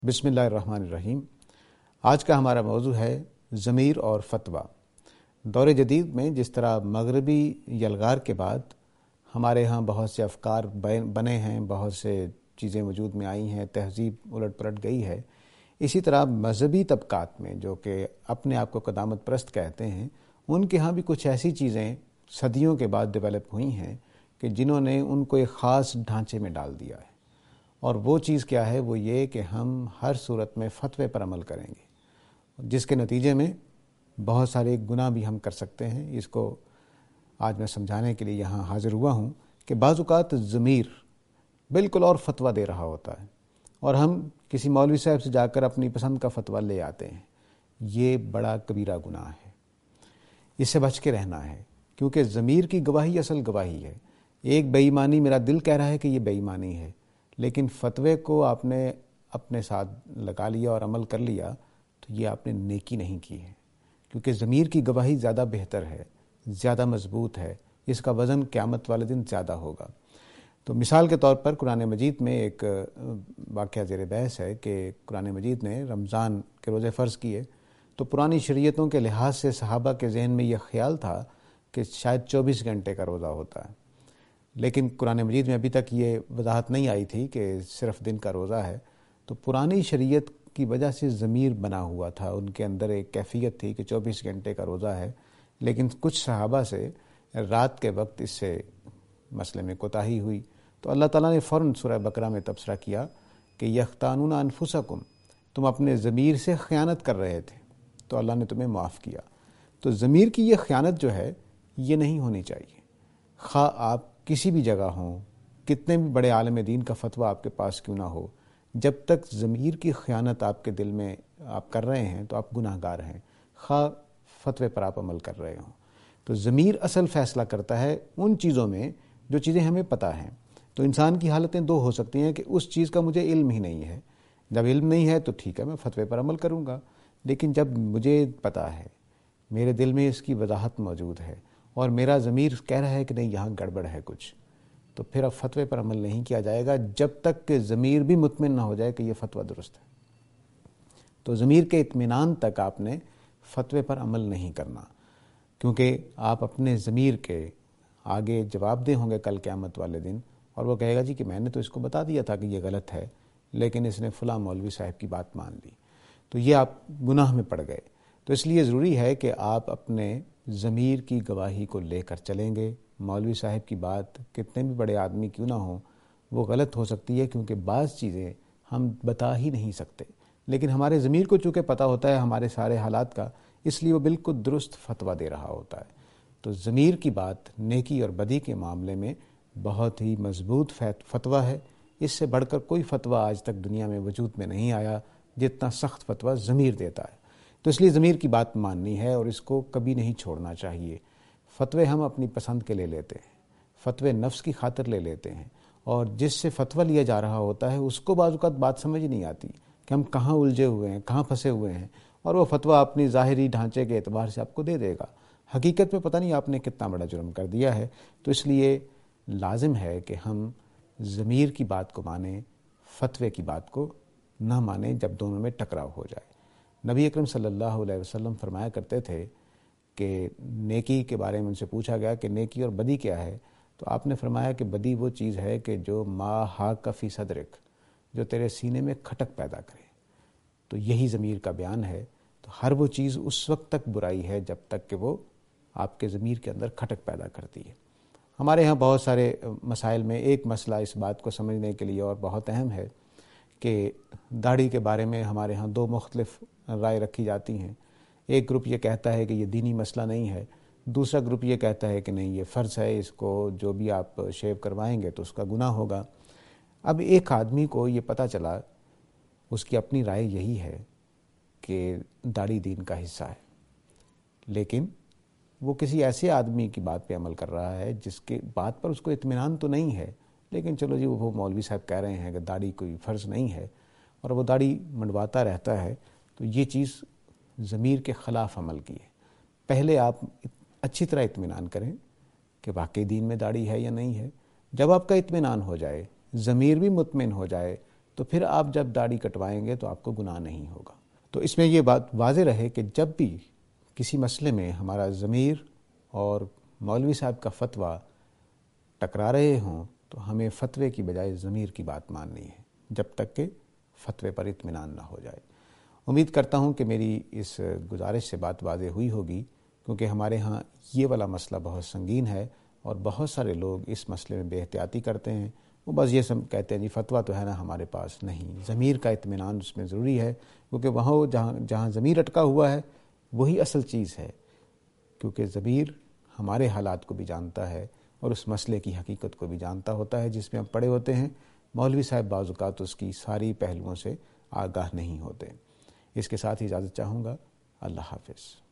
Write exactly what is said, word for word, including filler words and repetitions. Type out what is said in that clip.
بسم اللہ الرحمن الرحیم۔ آج کا ہمارا موضوع ہے ضمیر اور فتویٰ۔ دور جدید میں جس طرح مغربی یلغار کے بعد ہمارے ہاں بہت سے افکار بنے ہیں، بہت سے چیزیں وجود میں آئی ہیں، تہذیب الٹ پلٹ گئی ہے، اسی طرح مذہبی طبقات میں جو کہ اپنے آپ کو قدامت پرست کہتے ہیں، ان کے ہاں بھی کچھ ایسی چیزیں صدیوں کے بعد ڈیولپ ہوئی ہیں کہ جنہوں نے ان کو ایک خاص ڈھانچے میں ڈال دیا ہے۔ اور وہ چیز کیا ہے؟ وہ یہ کہ ہم ہر صورت میں فتوے پر عمل کریں گے، جس کے نتیجے میں بہت سارے گناہ بھی ہم کر سکتے ہیں۔ اس کو آج میں سمجھانے کے لیے یہاں حاضر ہوا ہوں کہ بعض اوقات ضمیر بالکل اور فتویٰ دے رہا ہوتا ہے اور ہم کسی مولوی صاحب سے جا کر اپنی پسند کا فتویٰ لے آتے ہیں۔ یہ بڑا کبیرہ گناہ ہے، اس سے بچ کے رہنا ہے، کیونکہ ضمیر کی گواہی اصل گواہی ہے۔ ایک بے ایمانی میرا دل کہہ رہا ہے کہ یہ بے ایمانی ہے، لیکن فتوے کو آپ نے اپنے ساتھ لگا لیا اور عمل کر لیا تو یہ آپ نے نیکی نہیں کی ہے، کیونکہ ضمیر کی گواہی زیادہ بہتر ہے، زیادہ مضبوط ہے، اس کا وزن قیامت والے دن زیادہ ہوگا۔ تو مثال کے طور پر قرآن مجید میں ایک واقعہ زیر بحث ہے کہ قرآن مجید نے رمضان کے روزے فرض کیے تو پرانی شریعتوں کے لحاظ سے صحابہ کے ذہن میں یہ خیال تھا کہ شاید چوبیس گھنٹے کا روزہ ہوتا ہے، لیکن قرآن مجید میں ابھی تک یہ وضاحت نہیں آئی تھی کہ صرف دن کا روزہ ہے۔ تو پرانی شریعت کی وجہ سے ضمیر بنا ہوا تھا، ان کے اندر ایک کیفیت تھی کہ چوبیس گھنٹے کا روزہ ہے، لیکن کچھ صحابہ سے رات کے وقت اس سے مسئلے میں کوتاہی ہوئی تو اللہ تعالیٰ نے فوراً سورہ بقرہ میں تبصرہ کیا کہ یختانون انفسکم، تم اپنے ضمیر سے خیانت کر رہے تھے تو اللہ نے تمہیں معاف کیا۔ تو ضمیر کی یہ خیانت جو ہے یہ نہیں ہونی چاہیے، خواہ آپ کسی بھی جگہ ہوں، کتنے بھی بڑے عالم دین کا فتویٰ آپ کے پاس کیوں نہ ہو، جب تک ضمیر کی خیانت آپ کے دل میں آپ کر رہے ہیں تو آپ گناہ گار ہیں، خواہ فتوے پر آپ عمل کر رہے ہوں۔ تو ضمیر اصل فیصلہ کرتا ہے ان چیزوں میں جو چیزیں ہمیں پتہ ہیں۔ تو انسان کی حالتیں دو ہو سکتی ہیں کہ اس چیز کا مجھے علم ہی نہیں ہے، جب علم نہیں ہے تو ٹھیک ہے میں فتوے پر عمل کروں گا، لیکن جب مجھے پتہ ہے، میرے دل میں اس کی وضاحت موجود ہے اور میرا ضمیر کہہ رہا ہے کہ نہیں یہاں گڑبڑ ہے کچھ، تو پھر اب فتوے پر عمل نہیں کیا جائے گا جب تک کہ ضمیر بھی مطمئن نہ ہو جائے کہ یہ فتویٰ درست ہے۔ تو ضمیر کے اطمینان تک آپ نے فتوے پر عمل نہیں کرنا، کیونکہ آپ اپنے ضمیر کے آگے جواب دہ ہوں گے کل قیامت والے دن، اور وہ کہے گا جی کہ میں نے تو اس کو بتا دیا تھا کہ یہ غلط ہے، لیکن اس نے فلاں مولوی صاحب کی بات مان لی، تو یہ آپ گناہ میں پڑ گئے۔ تو اس لیے ضروری ہے کہ آپ اپنے ضمیر کی گواہی کو لے کر چلیں گے۔ مولوی صاحب کی بات کتنے بھی بڑے آدمی کیوں نہ ہوں وہ غلط ہو سکتی ہے، کیونکہ بعض چیزیں ہم بتا ہی نہیں سکتے، لیکن ہمارے ضمیر کو چونکہ پتہ ہوتا ہے ہمارے سارے حالات کا، اس لیے وہ بالکل درست فتویٰ دے رہا ہوتا ہے۔ تو ضمیر کی بات نیکی اور بدی کے معاملے میں بہت ہی مضبوط فتویٰ ہے، اس سے بڑھ کر کوئی فتویٰ آج تک دنیا میں وجود میں نہیں آیا جتنا سخت فتویٰ ضمیر دیتا ہے۔ تو اس لیے ضمیر کی بات ماننی ہے اور اس کو کبھی نہیں چھوڑنا چاہیے۔ فتوے ہم اپنی پسند کے لے لیتے ہیں، فتوے نفس کی خاطر لے لیتے ہیں، اور جس سے فتویٰ لیا جا رہا ہوتا ہے اس کو بعض اوقات بات سمجھ نہیں آتی کہ ہم کہاں الجھے ہوئے ہیں، کہاں پھنسے ہوئے ہیں، اور وہ فتویٰ اپنی ظاہری ڈھانچے کے اعتبار سے آپ کو دے دے گا، حقیقت میں پتہ نہیں آپ نے کتنا بڑا جرم کر دیا ہے۔ تو اس لیے لازم ہے کہ ہم ضمیر کی بات کو مانیں، فتوے کی بات کو نہ مانیں جب دونوں میں ٹکراؤ ہو جائے۔ نبی اکرم صلی اللہ علیہ وسلم فرمایا کرتے تھے کہ نیکی کے بارے میں ان سے پوچھا گیا کہ نیکی اور بدی کیا ہے، تو آپ نے فرمایا کہ بدی وہ چیز ہے کہ جو ما حاک فی صدرک، جو تیرے سینے میں کھٹک پیدا کرے۔ تو یہی ضمیر کا بیان ہے۔ تو ہر وہ چیز اس وقت تک برائی ہے جب تک کہ وہ آپ کے ضمیر کے اندر کھٹک پیدا کرتی ہے۔ ہمارے ہاں بہت سارے مسائل میں ایک مسئلہ اس بات کو سمجھنے کے لیے اور بہت اہم ہے کہ داڑھی کے بارے میں ہمارے ہاں دو مختلف رائے رکھی جاتی ہیں۔ ایک گروپ یہ کہتا ہے کہ یہ دینی مسئلہ نہیں ہے، دوسرا گروپ یہ کہتا ہے کہ نہیں یہ فرض ہے، اس کو جو بھی آپ شیو کروائیں گے تو اس کا گناہ ہوگا۔ اب ایک آدمی کو یہ پتہ چلا، اس کی اپنی رائے یہی ہے کہ داڑھی دین کا حصہ ہے، لیکن وہ کسی ایسے آدمی کی بات پہ عمل کر رہا ہے جس کے بات پر اس کو اطمینان تو نہیں ہے، لیکن چلو جی وہ مولوی صاحب کہہ رہے ہیں کہ داڑھی کوئی فرض نہیں ہے، اور وہ داڑھی منڈواتا رہتا ہے، تو یہ چیز ضمیر کے خلاف عمل کی ہے۔ پہلے آپ اچھی طرح اطمینان کریں کہ واقعی دین میں داڑھی ہے یا نہیں ہے۔ جب آپ کا اطمینان ہو جائے، ضمیر بھی مطمئن ہو جائے، تو پھر آپ جب داڑھی کٹوائیں گے تو آپ کو گناہ نہیں ہوگا۔ تو اس میں یہ بات واضح رہے کہ جب بھی کسی مسئلے میں ہمارا ضمیر اور مولوی صاحب کا فتویٰ ٹکرا رہے ہوں تو ہمیں فتوے کی بجائے ضمیر کی بات ماننی ہے، جب تک کہ فتوے پر اطمینان نہ ہو جائے۔ امید کرتا ہوں کہ میری اس گزارش سے بات واضح ہوئی ہوگی، کیونکہ ہمارے ہاں یہ والا مسئلہ بہت سنگین ہے اور بہت سارے لوگ اس مسئلے میں بے احتیاطی کرتے ہیں۔ وہ بس یہ سب کہتے ہیں جی فتویٰ تو ہے نا ہمارے پاس، نہیں، ضمیر کا اطمینان اس میں ضروری ہے، کیونکہ وہاں جہاں جہاں ضمیر اٹکا ہوا ہے وہی اصل چیز ہے، کیونکہ ضمیر ہمارے حالات کو بھی جانتا ہے اور اس مسئلے کی حقیقت کو بھی جانتا ہوتا ہے جس میں ہم پڑے ہوتے ہیں۔ مولوی صاحب بعض اوقات اس کی ساری پہلوؤں سے آگاہ نہیں ہوتے۔ اس کے ساتھ ہی اجازت چاہوں گا۔ اللہ حافظ۔